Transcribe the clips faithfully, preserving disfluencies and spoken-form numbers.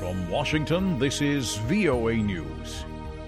From Washington, this is V O A News.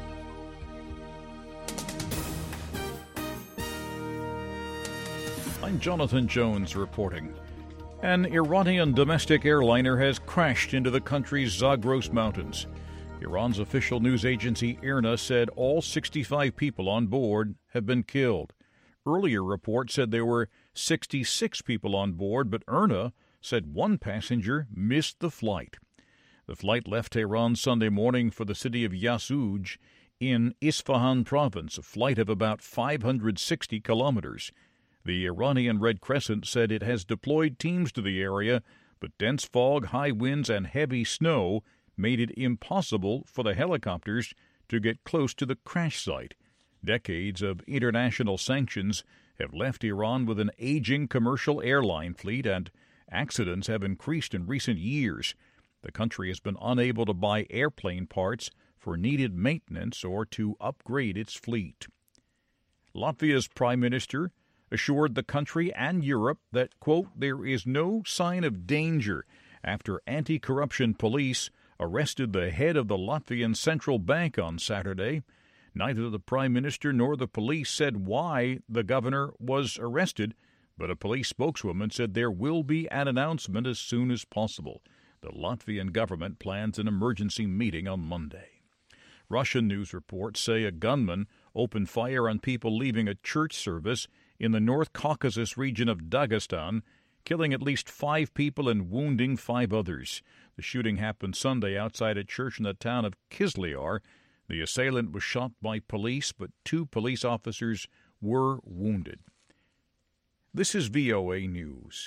I'm Jonathan Jones reporting. An Iranian domestic airliner has crashed into the country's Zagros Mountains. Iran's official news agency IRNA said all sixty-five people on board have been killed. Earlier reports said there were sixty-six people on board, but IRNA said one passenger missed the flight. The flight left Tehran Sunday morning for the city of Yasouj in Isfahan province, a flight of about five hundred sixty kilometers. The Iranian Red Crescent said it has deployed teams to the area, but dense fog, high winds, and heavy snow made it impossible for the helicopters to get close to the crash site. Decades of international sanctions have left Iran with an aging commercial airline fleet, and accidents have increased in recent years. The country has been unable to buy airplane parts for needed maintenance or to upgrade its fleet. Latvia's prime minister assured the country and Europe that, quote, there is no sign of danger after anti-corruption police arrested the head of the Latvian Central Bank on Saturday. Neither the prime minister nor the police said why the governor was arrested, but a police spokeswoman said there will be an announcement as soon as possible. The Latvian government plans an emergency meeting on Monday. Russian news reports say a gunman opened fire on people leaving a church service in the North Caucasus region of Dagestan, killing at least five people and wounding five others. The shooting happened Sunday outside a church in the town of Kizlyar. The assailant was shot by police, but two police officers were wounded. This is V O A News.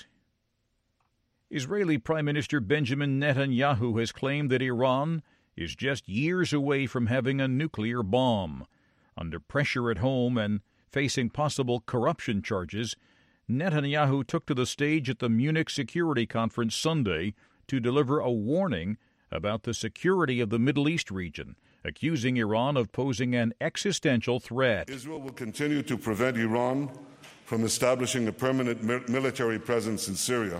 Israeli Prime Minister Benjamin Netanyahu has claimed that Iran is just years away from having a nuclear bomb. Under pressure at home and facing possible corruption charges, Netanyahu took to the stage at the Munich Security Conference Sunday to deliver a warning about the security of the Middle East region, accusing Iran of posing an existential threat. Israel will continue to prevent Iran from establishing a permanent military presence in Syria.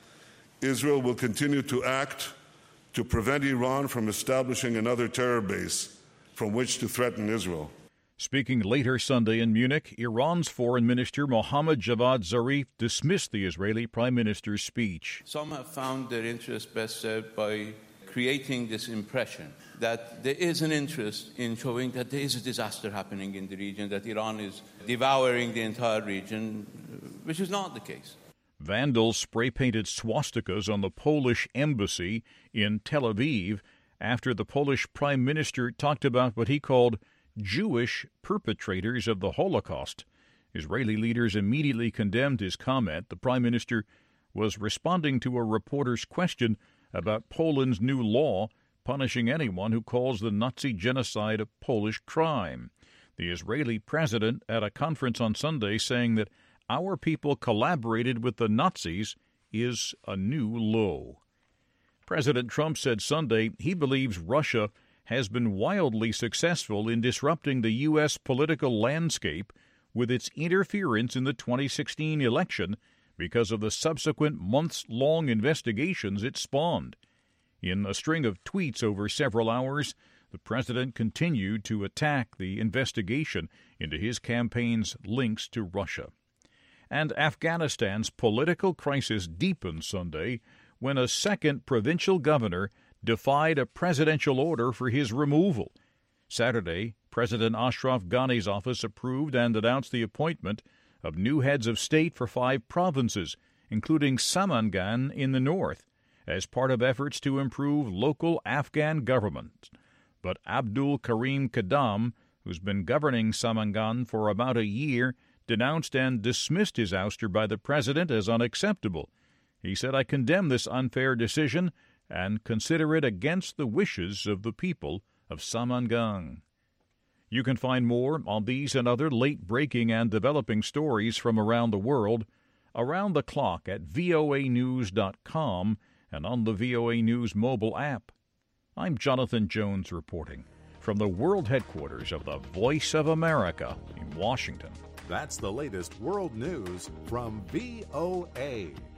Israel will continue to act to prevent Iran from establishing another terror base from which to threaten Israel. Speaking later Sunday in Munich, Iran's Foreign Minister Mohammad Javad Zarif dismissed the Israeli Prime Minister's speech. Some have found their interest best served by creating this impression that there is an interest in showing that there is a disaster happening in the region, that Iran is devouring the entire region, which is not the case. Vandals spray-painted swastikas on the Polish embassy in Tel Aviv after the Polish Prime Minister talked about what he called Jewish perpetrators of the Holocaust. Israeli leaders immediately condemned his comment. The Prime Minister was responding to a reporter's question about Poland's new law punishing anyone who calls the Nazi genocide a Polish crime. The Israeli president at a conference on Sunday saying that our people collaborated with the Nazis is a new low. President Trump said Sunday he believes Russia has been wildly successful in disrupting the U S political landscape with its interference in the twenty sixteen election because of the subsequent months-long investigations it spawned. In a string of tweets over several hours, the president continued to attack the investigation into his campaign's links to Russia. And Afghanistan's political crisis deepened Sunday when a second provincial governor defied a presidential order for his removal. Saturday, President Ashraf Ghani's office approved and announced the appointment of new heads of state for five provinces, including Samangan in the north, as part of efforts to improve local Afghan government. But Abdul Karim Kadam, who's been governing Samangan for about a year, denounced and dismissed his ouster by the president as unacceptable. He said, I condemn this unfair decision and consider it against the wishes of the people of Samangan. You can find more on these and other late-breaking and developing stories from around the world around the clock at V O A news dot com and on the V O A News mobile app. I'm Jonathan Jones reporting from the world headquarters of the Voice of America in Washington. That's the latest world news from V O A.